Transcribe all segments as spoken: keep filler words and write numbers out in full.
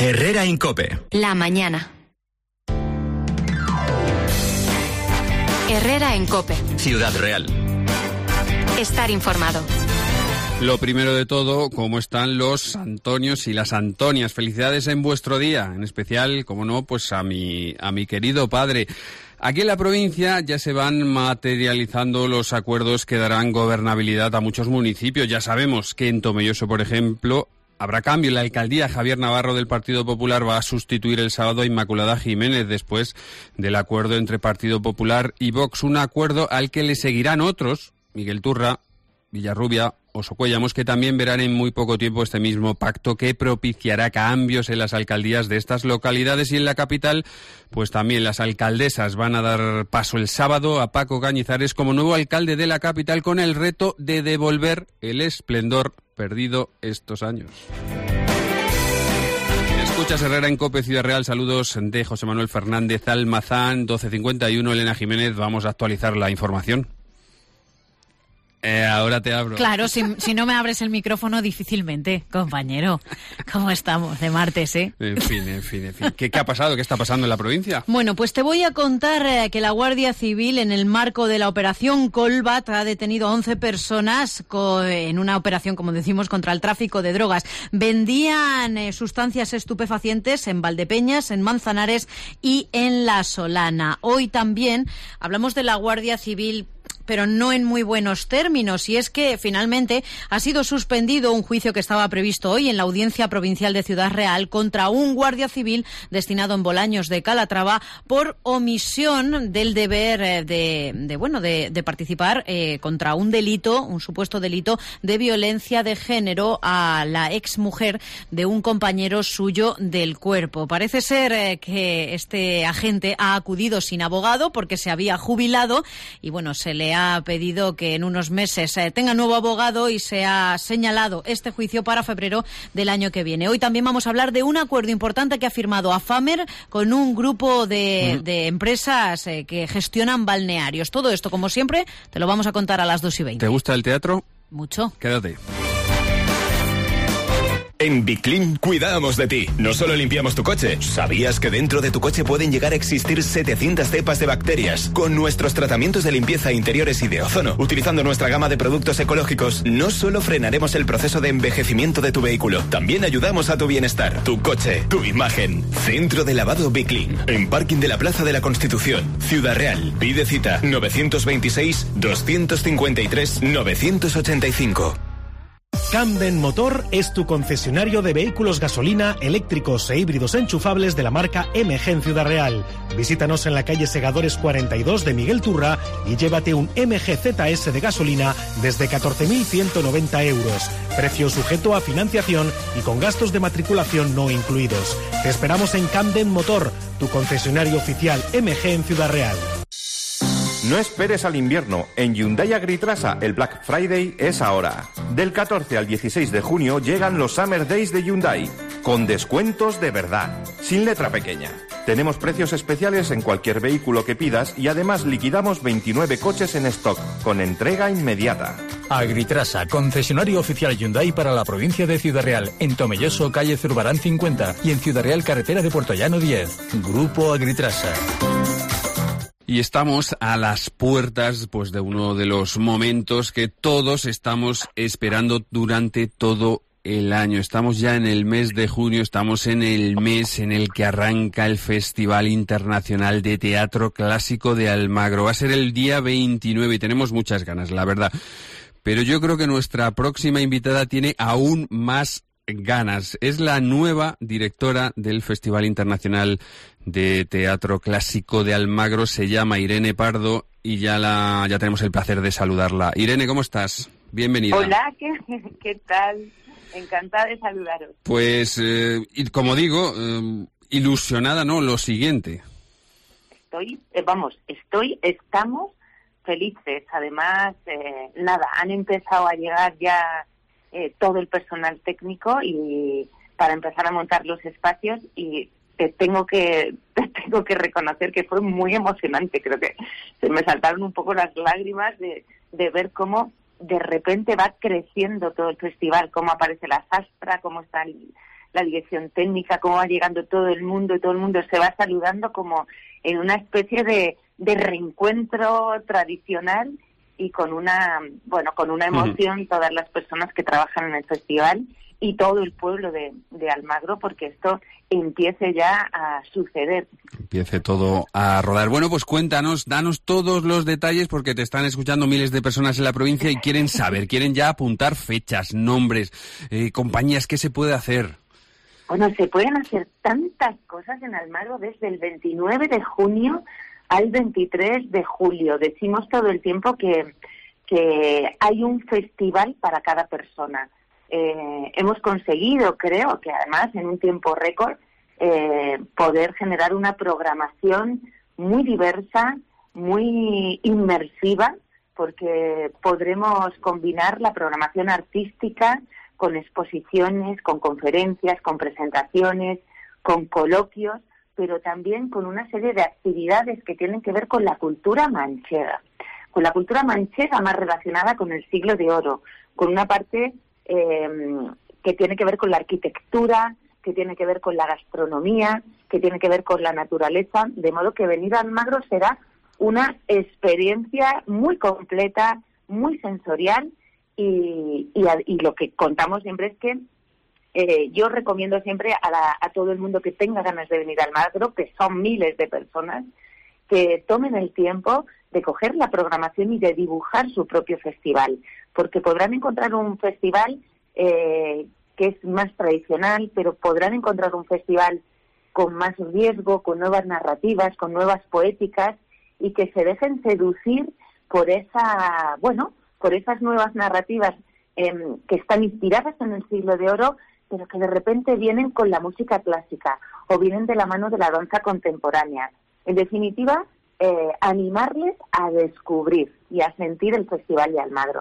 Herrera en COPE. La mañana. Herrera en COPE. Ciudad Real. Estar informado. Lo primero de todo, ¿cómo están los Antonios y las Antonias? Felicidades en vuestro día, en especial, como no, pues a mi, a mi querido padre. Aquí en la provincia ya se van materializando los acuerdos que darán gobernabilidad a muchos municipios. Ya sabemos que en Tomelloso, por ejemplo, habrá cambio. En la alcaldía, Javier Navarro del Partido Popular va a sustituir el sábado a Inmaculada Jiménez después del acuerdo entre Partido Popular y Vox. Un acuerdo al que le seguirán otros, Miguel Turra, Villarrubia o Socuellamos, que también verán en muy poco tiempo este mismo pacto que propiciará cambios en las alcaldías de estas localidades. Y en la capital, pues también las alcaldesas van a dar paso el sábado a Paco Cañizares como nuevo alcalde de la capital, con el reto de devolver el esplendor perdido estos años. Escuchas Herrera en COPE Ciudad Real. Saludos de José Manuel Fernández Almazán. doce cincuenta y uno, Elena Jiménez. Vamos a actualizar la información. Eh, ahora te abro. Claro, si, si no me abres el micrófono, difícilmente, compañero. ¿Cómo estamos? De martes, ¿eh? En fin, en fin, en fin. ¿Qué, qué ha pasado? ¿Qué está pasando en la provincia? Bueno, pues te voy a contar eh, que la Guardia Civil, en el marco de la operación Colbat, ha detenido a once personas co- en una operación, como decimos, contra el tráfico de drogas. Vendían eh, sustancias estupefacientes en Valdepeñas, en Manzanares y en La Solana. Hoy también hablamos de la Guardia Civil, pero no en muy buenos términos, y es que finalmente ha sido suspendido un juicio que estaba previsto hoy en la Audiencia Provincial de Ciudad Real contra un guardia civil destinado en Bolaños de Calatrava por omisión del deber de, de bueno de, de participar eh, contra un delito, un supuesto delito de violencia de género a la exmujer de un compañero suyo del cuerpo. Parece ser eh, que este agente ha acudido sin abogado porque se había jubilado y bueno, se le ha pedido que en unos meses eh, tenga nuevo abogado y se ha señalado este juicio para febrero del año que viene. Hoy también vamos a hablar de un acuerdo importante que ha firmado AFAMER con un grupo de, uh-huh. de empresas eh, que gestionan balnearios. Todo esto, como siempre, te lo vamos a contar a las dos y veinte. ¿Te gusta el teatro? Mucho. Quédate. En Biclin cuidamos de ti. No solo limpiamos tu coche. ¿Sabías que dentro de tu coche pueden llegar a existir setecientas cepas de bacterias? Con nuestros tratamientos de limpieza interiores y de ozono, utilizando nuestra gama de productos ecológicos, no solo frenaremos el proceso de envejecimiento de tu vehículo, también ayudamos a tu bienestar, tu coche, tu imagen. Centro de lavado Biclin, en Parking de la Plaza de la Constitución, Ciudad Real. Pide cita novecientos veintiséis, doscientos cincuenta y tres, novecientos ochenta y cinco. Camden Motor es tu concesionario de vehículos gasolina, eléctricos e híbridos enchufables de la marca M G en Ciudad Real. Visítanos en la calle Segadores cuarenta y dos de Miguel Turra y llévate un M G Z S de gasolina desde catorce mil ciento noventa euros. Precio sujeto a financiación y con gastos de matriculación no incluidos. Te esperamos en Camden Motor, tu concesionario oficial M G en Ciudad Real. No esperes al invierno. En Hyundai Agritrasa el Black Friday es ahora. Del catorce al dieciséis de junio llegan los Summer Days de Hyundai, con descuentos de verdad, sin letra pequeña. Tenemos precios especiales en cualquier vehículo que pidas y además liquidamos veintinueve coches en stock, con entrega inmediata. Agritrasa, concesionario oficial Hyundai para la provincia de Ciudad Real, en Tomelloso, calle Zurbarán cincuenta y en Ciudad Real, carretera de Puerto Llano diez. Grupo Agritrasa. Y estamos a las puertas, pues, de uno de los momentos que todos estamos esperando durante todo el año. Estamos ya en el mes de junio, estamos en el mes en el que arranca el Festival Internacional de Teatro Clásico de Almagro. Va a ser el día veintinueve y tenemos muchas ganas, la verdad. Pero yo creo que nuestra próxima invitada tiene aún más ganas. Es la nueva directora del Festival Internacional de Teatro Clásico de Almagro. Se llama Irene Pardo y ya la ya tenemos el placer de saludarla. Irene, ¿cómo estás? Bienvenida. Hola, ¿qué, qué tal? Encantada de saludaros. Pues, eh, y como digo, eh, ilusionada, ¿no? Lo siguiente. Estoy, eh, vamos, estoy, estamos felices. Además, eh, nada, han empezado a llegar ya Eh, todo el personal técnico y para empezar a montar los espacios y te tengo que te tengo que reconocer que fue muy emocionante. Creo que se me saltaron un poco las lágrimas de, de ver cómo de repente va creciendo todo el festival, cómo aparece la sastra, cómo está el, la dirección técnica, cómo va llegando todo el mundo y todo el mundo se va saludando como en una especie de, de reencuentro tradicional y con una, bueno, con una emoción uh-huh. todas las personas que trabajan en el festival y todo el pueblo de, de Almagro, porque esto empiece ya a suceder. Empiece todo a rodar. Bueno, pues cuéntanos, danos todos los detalles, porque te están escuchando miles de personas en la provincia y quieren saber, quieren ya apuntar fechas, nombres, eh, compañías, ¿qué se puede hacer? Bueno, se pueden hacer tantas cosas en Almagro desde el veintinueve de junio al veintitrés de julio. Decimos todo el tiempo que, que hay un festival para cada persona. Eh, hemos conseguido, creo que además en un tiempo récord, eh, poder generar una programación muy diversa, muy inmersiva, porque podremos combinar la programación artística con exposiciones, con conferencias, con presentaciones, con coloquios, pero también con una serie de actividades que tienen que ver con la cultura manchega, con la cultura manchega más relacionada con el siglo de oro, con una parte eh, que tiene que ver con la arquitectura, que tiene que ver con la gastronomía, que tiene que ver con la naturaleza, de modo que venir a Almagro será una experiencia muy completa, muy sensorial, y, y, a, y lo que contamos siempre es que Eh, yo recomiendo siempre a, la, a todo el mundo que tenga ganas de venir al Almagro, que son miles de personas, que tomen el tiempo de coger la programación y de dibujar su propio festival, porque podrán encontrar un festival eh, que es más tradicional, pero podrán encontrar un festival con más riesgo, con nuevas narrativas, con nuevas poéticas, y que se dejen seducir por esa, bueno, por esas nuevas narrativas eh, que están inspiradas en el siglo de oro, pero que de repente vienen con la música clásica o vienen de la mano de la danza contemporánea. En definitiva, eh, animarles a descubrir y a sentir el Festival de Almagro.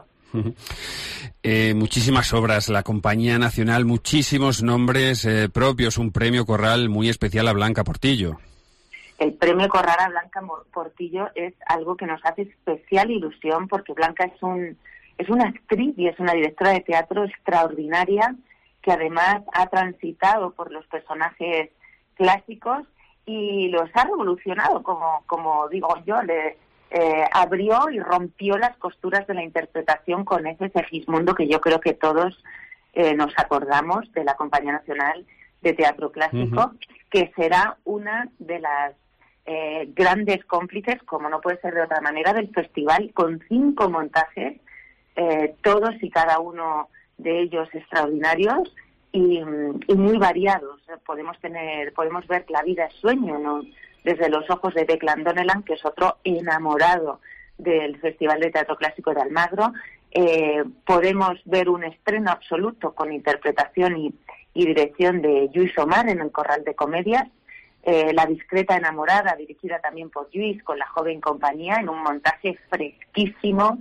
Eh, muchísimas obras, la Compañía Nacional, muchísimos nombres eh, propios, un premio Corral muy especial a Blanca Portillo. El premio Corral a Blanca Portillo es algo que nos hace especial ilusión, porque Blanca es un es una actriz y es una directora de teatro extraordinaria, que además ha transitado por los personajes clásicos y los ha revolucionado, como, como digo yo, le eh, abrió y rompió las costuras de la interpretación con ese Segismundo que yo creo que todos eh, nos acordamos, de la Compañía Nacional de Teatro Clásico, uh-huh. que será una de las eh, grandes cómplices, como no puede ser de otra manera, del festival, con cinco montajes, eh, todos y cada uno de ellos extraordinarios y, y muy variados. Podemos tener, podemos ver La vida es sueño, ¿no?, desde los ojos de Declan Donnellan, que es otro enamorado del Festival de Teatro Clásico de Almagro. Eh, podemos ver un estreno absoluto con interpretación y, y dirección de Lluís Omar en el Corral de Comedias. Eh, La discreta enamorada, dirigida también por Lluís, con la joven compañía, en un montaje fresquísimo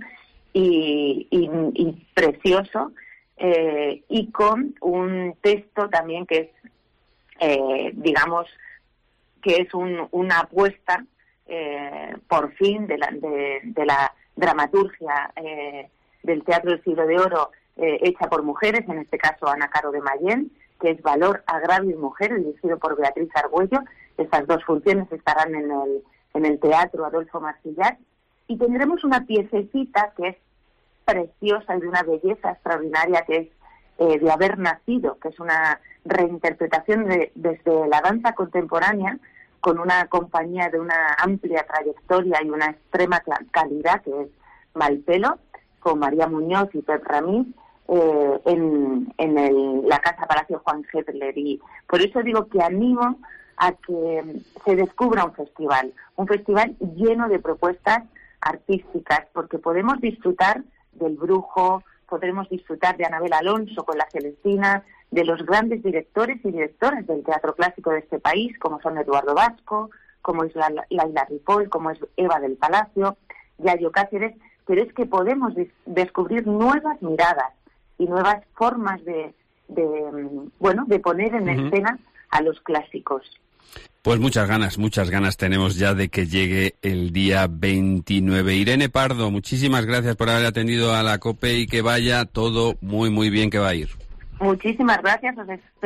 y, y, y precioso. Eh, y con un texto también que es, eh, digamos, que es un, una apuesta, eh, por fin, de la, de, de la dramaturgia eh, del Teatro del Siglo de Oro, eh, hecha por mujeres, en este caso Ana Caro de Mayén, que es Valor, Agravio y Mujer, dirigido por Beatriz Argüello. Estas dos funciones estarán en el, en el Teatro Adolfo Marsillat, y tendremos una piececita que es preciosa y de una belleza extraordinaria, que es eh, De haber nacido, que es una reinterpretación de, desde la danza contemporánea, con una compañía de una amplia trayectoria y una extrema calidad, que es Malpelo, con María Muñoz y Pep Ramírez, eh, en, en el, la Casa Palacio Juan Hitler. Y por eso digo que animo a que se descubra un festival, un festival lleno de propuestas artísticas, porque podemos disfrutar del Brujo, podremos disfrutar de Anabel Alonso con La Celestina, de los grandes directores y directoras del teatro clásico de este país, como son Eduardo Vasco, como es Laila Ripoll, como es Eva del Palacio, Yayo Cáceres, pero es que podemos des- descubrir nuevas miradas y nuevas formas de, de bueno, de poner en uh-huh. escena a los clásicos. Pues muchas ganas, muchas ganas tenemos ya de que llegue el día veintinueve. Irene Pardo, muchísimas gracias por haber atendido a la COPE y que vaya todo muy, muy bien, que va a ir. Muchísimas gracias. Os